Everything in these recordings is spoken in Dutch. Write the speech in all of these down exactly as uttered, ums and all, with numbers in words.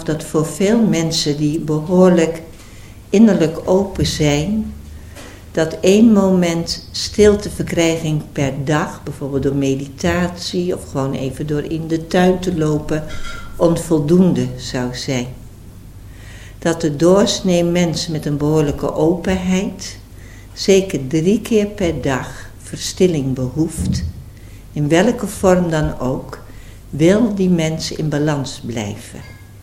dat voor veel mensen die behoorlijk innerlijk open zijn, dat één moment stilteverkrijging per dag, bijvoorbeeld door meditatie of gewoon even door in de tuin te lopen, onvoldoende zou zijn. Dat de doorsnee mens met een behoorlijke openheid zeker drie keer per dag verstilling behoeft, in welke vorm dan ook, wil die mens in balans blijven.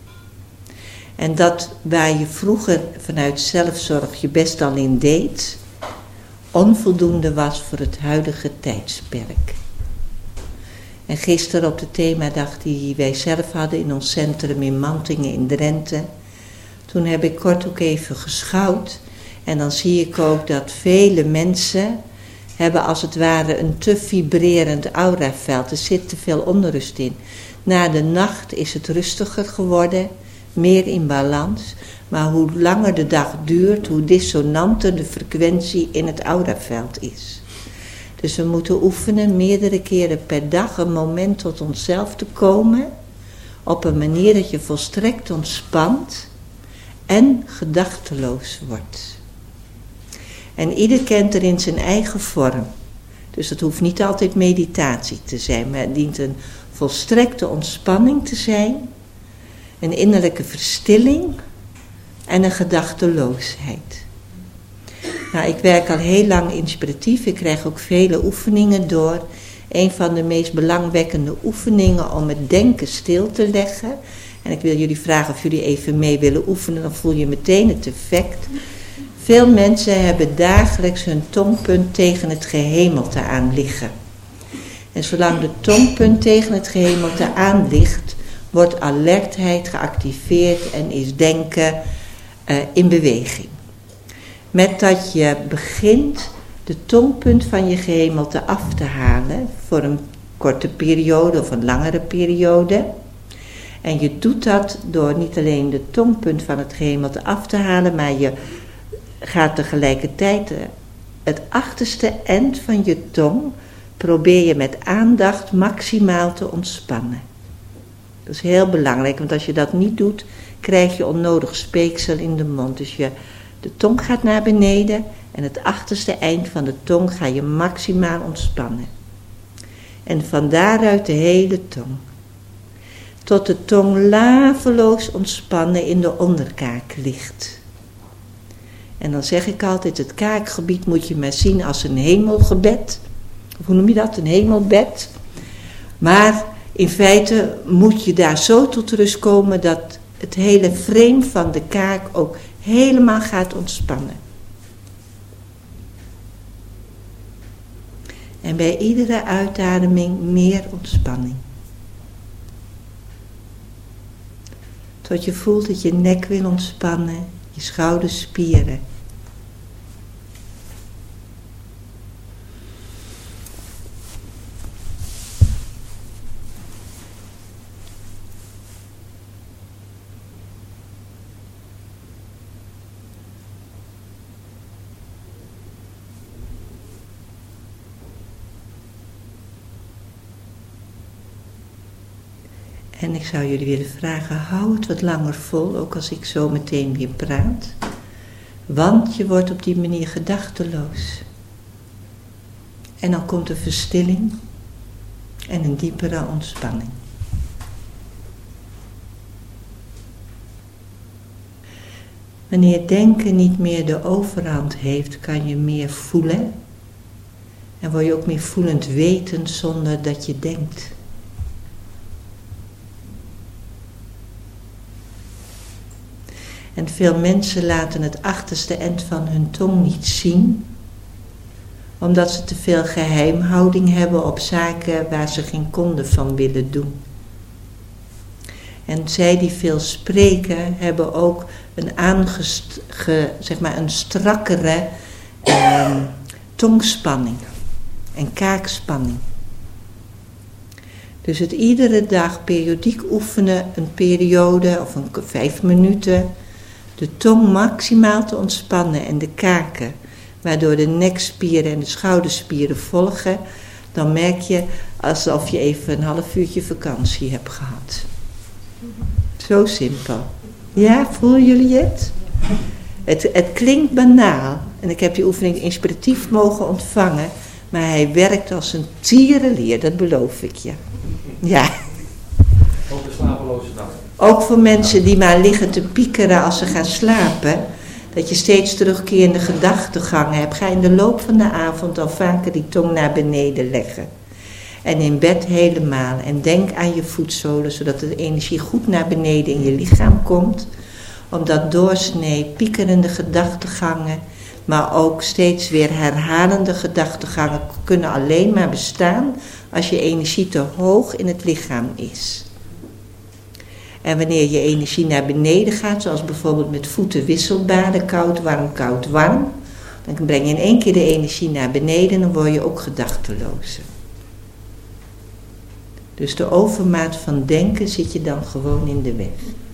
En dat waar je vroeger vanuit zelfzorg je best al in deed, onvoldoende was voor het huidige tijdsperk. En gisteren op de themadag die wij zelf hadden in ons centrum in Mantingen in Drenthe, toen heb ik kort ook even geschouwd. En dan zie ik ook dat vele mensen hebben als het ware een te vibrerend auraveld. Er zit te veel onrust in. Na de nacht is het rustiger geworden, meer in balans. Maar hoe langer de dag duurt, hoe dissonanter de frequentie in het auraveld is. Dus we moeten oefenen meerdere keren per dag een moment tot onszelf te komen. Op een manier dat je volstrekt ontspant en gedachteloos wordt. En ieder kent er in zijn eigen vorm. Dus het hoeft niet altijd meditatie te zijn, maar het dient een volstrekte ontspanning te zijn, een innerlijke verstilling en een gedachteloosheid. Nou, ik werk al heel lang inspiratief, ik krijg ook vele oefeningen door. Een van de meest belangwekkende oefeningen om het denken stil te leggen. En ik wil jullie vragen of jullie even mee willen oefenen, dan voel je meteen het effect. Veel mensen hebben dagelijks hun tongpunt tegen het gehemelte aan liggen. En zolang de tongpunt tegen het gehemelte aan ligt, wordt alertheid geactiveerd en is denken uh, in beweging. Met dat je begint de tongpunt van je gehemelte af te halen voor een korte periode of een langere periode. En je doet dat door niet alleen de tongpunt van het gehemelte af te halen, maar je gaat tegelijkertijd het achterste eind van je tong, probeer je met aandacht maximaal te ontspannen. Dat is heel belangrijk, want als je dat niet doet, krijg je onnodig speeksel in de mond. Dus je, de tong gaat naar beneden en het achterste eind van de tong ga je maximaal ontspannen. En van daaruit de hele tong. Tot de tong laveloos ontspannen in de onderkaak ligt. En dan zeg ik altijd, het kaakgebied moet je maar zien als een hemelgebed. Of hoe noem je dat? Een hemelbed. Maar in feite moet je daar zo tot rust komen dat het hele frame van de kaak ook helemaal gaat ontspannen. En bij iedere uitademing meer ontspanning. Tot je voelt dat je nek wil ontspannen, je schouderspieren. En ik zou jullie willen vragen, hou het wat langer vol, ook als ik zo meteen weer praat. Want je wordt op die manier gedachteloos. En dan komt er verstilling en een diepere ontspanning. Wanneer denken niet meer de overhand heeft, kan je meer voelen. En word je ook meer voelend wetend zonder dat je denkt. En veel mensen laten het achterste eind van hun tong niet zien, omdat ze te veel geheimhouding hebben op zaken waar ze geen konde van willen doen. En zij die veel spreken, hebben ook een, aangest, ge, zeg maar een strakkere eh, tongspanning en kaakspanning. Dus het iedere dag periodiek oefenen, een periode of een vijf minuten, de tong maximaal te ontspannen en de kaken, waardoor de nekspieren en de schouderspieren volgen, dan merk je alsof je even een half uurtje vakantie hebt gehad. Zo simpel. Ja, voelen jullie het? Het, het klinkt banaal. En ik heb die oefening inspiratief mogen ontvangen. Maar hij werkt als een tierenlier, dat beloof ik je. Ja. Ook de slapeloze nacht. Ook voor mensen die maar liggen te piekeren als ze gaan slapen. Dat je steeds terugkerende gedachtegangen hebt. Ga in de loop van de avond al vaker die tong naar beneden leggen. En in bed helemaal. En denk aan je voetzolen, zodat de energie goed naar beneden in je lichaam komt. Omdat doorsnee piekerende gedachtegangen, maar ook steeds weer herhalende gedachtegangen kunnen alleen maar bestaan als je energie te hoog in het lichaam is. En wanneer je energie naar beneden gaat, zoals bijvoorbeeld met voeten wisselbaden, koud, warm, koud, warm, dan breng je in één keer de energie naar beneden en dan word je ook gedachteloos. Dus de overmaat van denken zit je dan gewoon in de weg.